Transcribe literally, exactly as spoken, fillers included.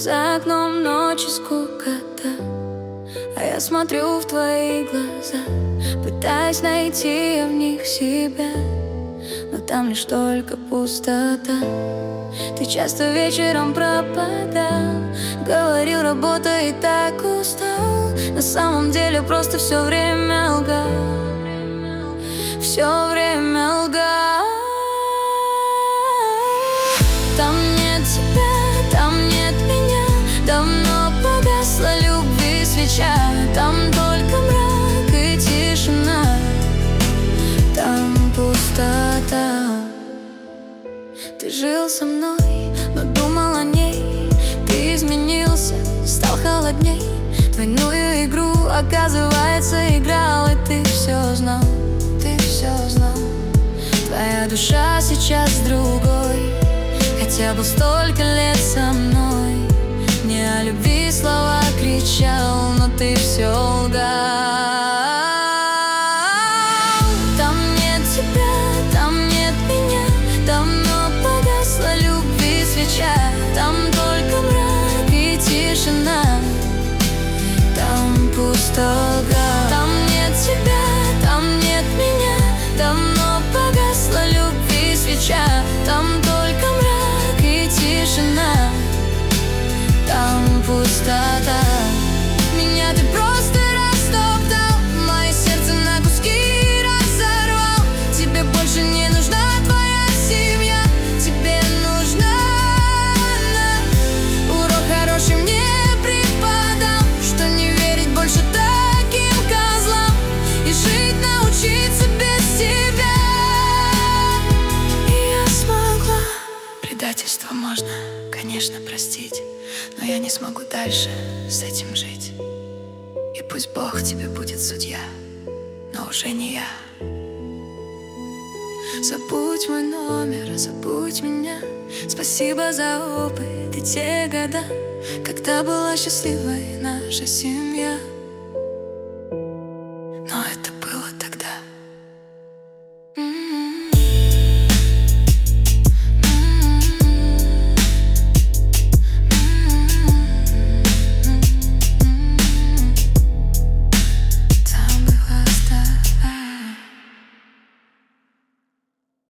За окном ночи скукота, а я смотрю в твои глаза, пытаюсь найти в них себя, но там лишь только пустота. Ты часто вечером пропадал, говорил, работа и так устал. На самом деле просто все время лгал, все время лгал. Там нет тебя, там нет меня, давно погасла любви свеча. Там только мрак и тишина, там пустота. Ты жил со мной, но думал о ней. Ты изменился, стал холодней. Двойную игру, оказывается, играл. И ты все знал, ты все знал. Твоя душа сейчас с другой, хотя был столько лет со мной. Не о любви слова кричал, но ты все лгал. Там нет тебя, там нет меня, давно погасла любви свеча. Там только мрак и тишина, там пустота. Там нет тебя, там нет меня, давно погасла любви свеча. Там только мрак и тишина, там пустота. Меня ты просто растоптал, мое сердце на куски разорвал. Тебе больше не нужна твоя семья, тебе нужна она. Урок хороший мне преподал, что не верить больше таким козлам и жить научиться без тебя. И я смогла. Предательство можно, конечно, простить, но я не смогу дальше с этим жить. И пусть Бог тебе будет судья, но уже не я. Забудь мой номер, забудь меня. Спасибо за опыт и те года, когда была счастливой наша семья.